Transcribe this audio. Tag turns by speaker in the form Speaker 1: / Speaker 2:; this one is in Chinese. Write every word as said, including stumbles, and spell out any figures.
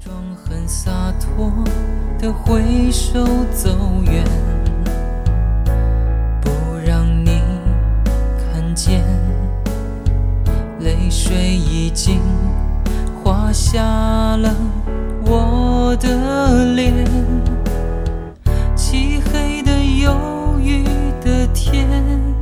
Speaker 1: 装很洒脱的挥手走远，不让你看见，泪水已经画下了我的脸。漆黑的忧郁的天，